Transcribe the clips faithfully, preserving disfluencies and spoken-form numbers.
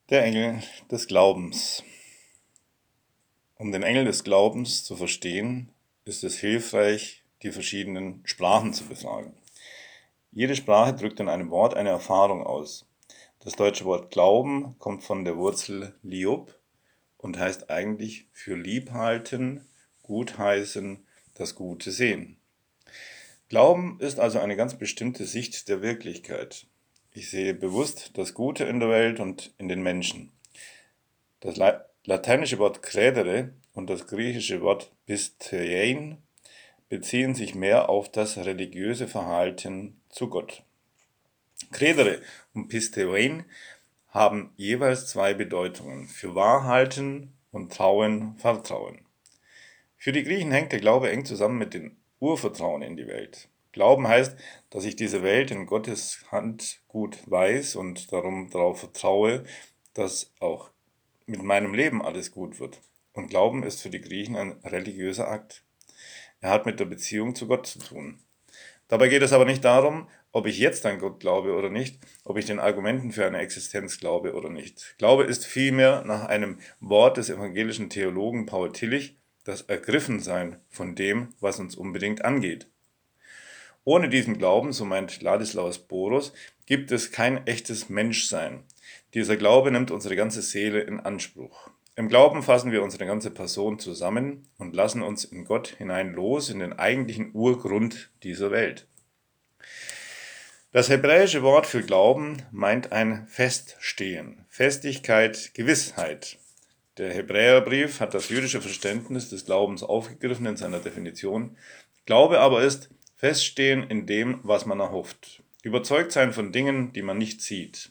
Der Engel des Glaubens. Um den Engel des Glaubens zu verstehen, ist es hilfreich, die verschiedenen Sprachen zu befragen. Jede Sprache drückt in einem Wort eine Erfahrung aus. Das deutsche Wort Glauben kommt von der Wurzel liub und heißt eigentlich für liebhalten, gutheißen, das Gute sehen. Glauben ist also eine ganz bestimmte Sicht der Wirklichkeit. Ich sehe bewusst das Gute in der Welt und in den Menschen. Das lateinische Wort credere und das griechische Wort pistein beziehen sich mehr auf das religiöse Verhalten zu Gott. Credere und pistein haben jeweils zwei Bedeutungen: für wahr halten und trauen, vertrauen. Für die Griechen hängt der Glaube eng zusammen mit dem Urvertrauen in die Welt. Glauben heißt, dass ich diese Welt in Gottes Hand gut weiß und darum darauf vertraue, dass auch mit meinem Leben alles gut wird. Und Glauben ist für die Griechen ein religiöser Akt. Er hat mit der Beziehung zu Gott zu tun. Dabei geht es aber nicht darum, ob ich jetzt an Gott glaube oder nicht, ob ich den Argumenten für eine Existenz glaube oder nicht. Glaube ist vielmehr nach einem Wort des evangelischen Theologen Paul Tillich das Ergriffensein von dem, was uns unbedingt angeht. Ohne diesen Glauben, so meint Ladislaus Boros, gibt es kein echtes Menschsein. Dieser Glaube nimmt unsere ganze Seele in Anspruch. Im Glauben fassen wir unsere ganze Person zusammen und lassen uns in Gott hinein los, in den eigentlichen Urgrund dieser Welt. Das hebräische Wort für Glauben meint ein Feststehen, Festigkeit, Gewissheit. Der Hebräerbrief hat das jüdische Verständnis des Glaubens aufgegriffen in seiner Definition. Glaube aber ist Feststehen in dem, was man erhofft. Überzeugt sein von Dingen, die man nicht sieht.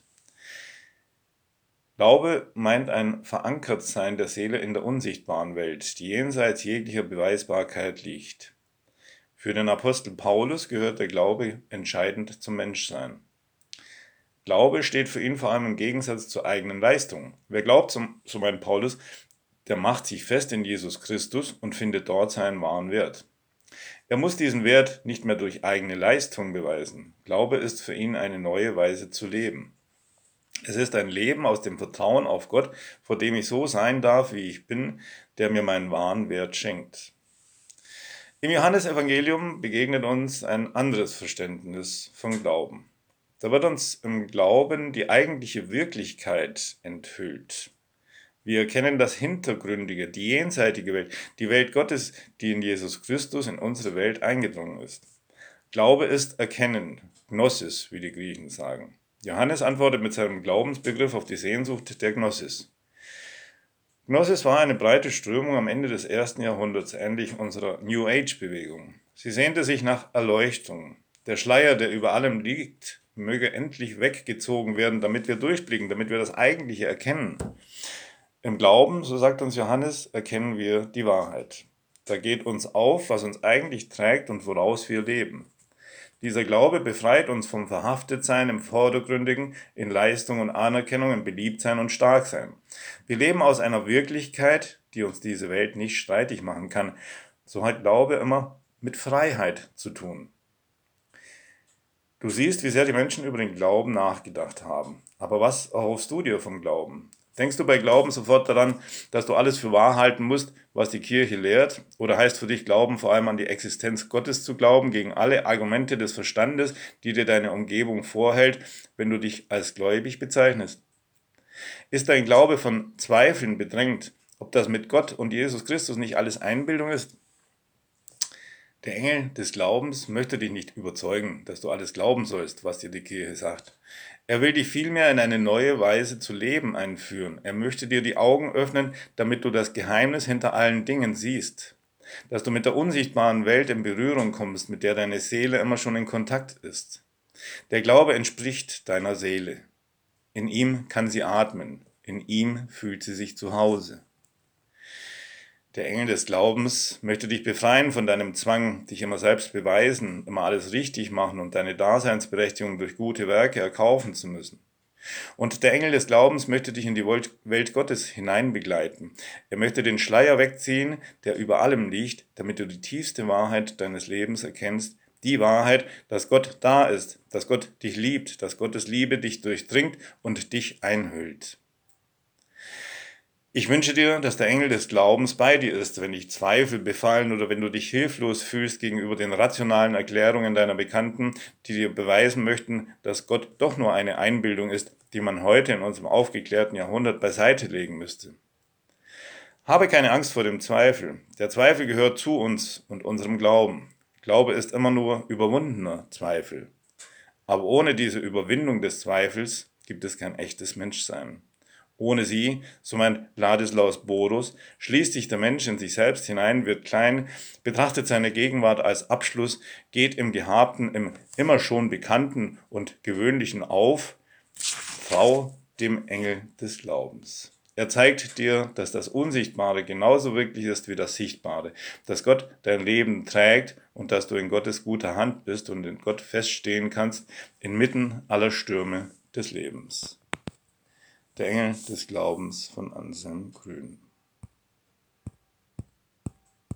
Glaube meint ein Verankertsein der Seele in der unsichtbaren Welt, die jenseits jeglicher Beweisbarkeit liegt. Für den Apostel Paulus gehört der Glaube entscheidend zum Menschsein. Glaube steht für ihn vor allem im Gegensatz zur eigenen Leistung. Wer glaubt, so meint Paulus, der macht sich fest in Jesus Christus und findet dort seinen wahren Wert. Er muss diesen Wert nicht mehr durch eigene Leistung beweisen. Glaube ist für ihn eine neue Weise zu leben. Es ist ein Leben aus dem Vertrauen auf Gott, vor dem ich so sein darf, wie ich bin, der mir meinen wahren Wert schenkt. Im Johannesevangelium begegnet uns ein anderes Verständnis von Glauben. Da wird uns im Glauben die eigentliche Wirklichkeit enthüllt. Wir erkennen das Hintergründige, die jenseitige Welt, die Welt Gottes, die in Jesus Christus in unsere Welt eingedrungen ist. Glaube ist Erkennen, Gnosis, wie die Griechen sagen. Johannes antwortet mit seinem Glaubensbegriff auf die Sehnsucht der Gnosis. Gnosis war eine breite Strömung am Ende des ersten Jahrhunderts, ähnlich unserer New Age-Bewegung. Sie sehnte sich nach Erleuchtung. Der Schleier, der über allem liegt, möge endlich weggezogen werden, damit wir durchblicken, damit wir das Eigentliche erkennen. Im Glauben, so sagt uns Johannes, erkennen wir die Wahrheit. Da geht uns auf, was uns eigentlich trägt und woraus wir leben. Dieser Glaube befreit uns vom Verhaftetsein im Vordergründigen, in Leistung und Anerkennung, im Beliebtsein und Starksein. Wir leben aus einer Wirklichkeit, die uns diese Welt nicht streitig machen kann. So hat Glaube immer mit Freiheit zu tun. Du siehst, wie sehr die Menschen über den Glauben nachgedacht haben. Aber was erhoffst du dir vom Glauben? Denkst du bei Glauben sofort daran, dass du alles für wahr halten musst, was die Kirche lehrt? Oder heißt für dich Glauben vor allem an die Existenz Gottes zu glauben, gegen alle Argumente des Verstandes, die dir deine Umgebung vorhält, wenn du dich als gläubig bezeichnest? Ist dein Glaube von Zweifeln bedrängt, ob das mit Gott und Jesus Christus nicht alles Einbildung ist? Der Engel des Glaubens möchte dich nicht überzeugen, dass du alles glauben sollst, was dir die Kirche sagt. Er will dich vielmehr in eine neue Weise zu leben einführen. Er möchte dir die Augen öffnen, damit du das Geheimnis hinter allen Dingen siehst. Dass du mit der unsichtbaren Welt in Berührung kommst, mit der deine Seele immer schon in Kontakt ist. Der Glaube entspricht deiner Seele. In ihm kann sie atmen. In ihm fühlt sie sich zu Hause. Der Engel des Glaubens möchte dich befreien von deinem Zwang, dich immer selbst beweisen, immer alles richtig machen und deine Daseinsberechtigung durch gute Werke erkaufen zu müssen. Und der Engel des Glaubens möchte dich in die Welt Gottes hineinbegleiten. Er möchte den Schleier wegziehen, der über allem liegt, damit du die tiefste Wahrheit deines Lebens erkennst, die Wahrheit, dass Gott da ist, dass Gott dich liebt, dass Gottes Liebe dich durchdringt und dich einhüllt. Ich wünsche dir, dass der Engel des Glaubens bei dir ist, wenn dich Zweifel befallen oder wenn du dich hilflos fühlst gegenüber den rationalen Erklärungen deiner Bekannten, die dir beweisen möchten, dass Gott doch nur eine Einbildung ist, die man heute in unserem aufgeklärten Jahrhundert beiseite legen müsste. Habe keine Angst vor dem Zweifel. Der Zweifel gehört zu uns und unserem Glauben. Glaube ist immer nur überwundener Zweifel. Aber ohne diese Überwindung des Zweifels gibt es kein echtes Menschsein. Ohne sie, so meint Ladislaus Bodus, schließt sich der Mensch in sich selbst hinein, wird klein, betrachtet seine Gegenwart als Abschluss, geht im Gehabten, im immer schon Bekannten und Gewöhnlichen auf, Frau dem Engel des Glaubens. Er zeigt dir, dass das Unsichtbare genauso wirklich ist wie das Sichtbare, dass Gott dein Leben trägt und dass du in Gottes guter Hand bist und in Gott feststehen kannst, inmitten aller Stürme des Lebens. Der Engel des Glaubens von Anselm Grün.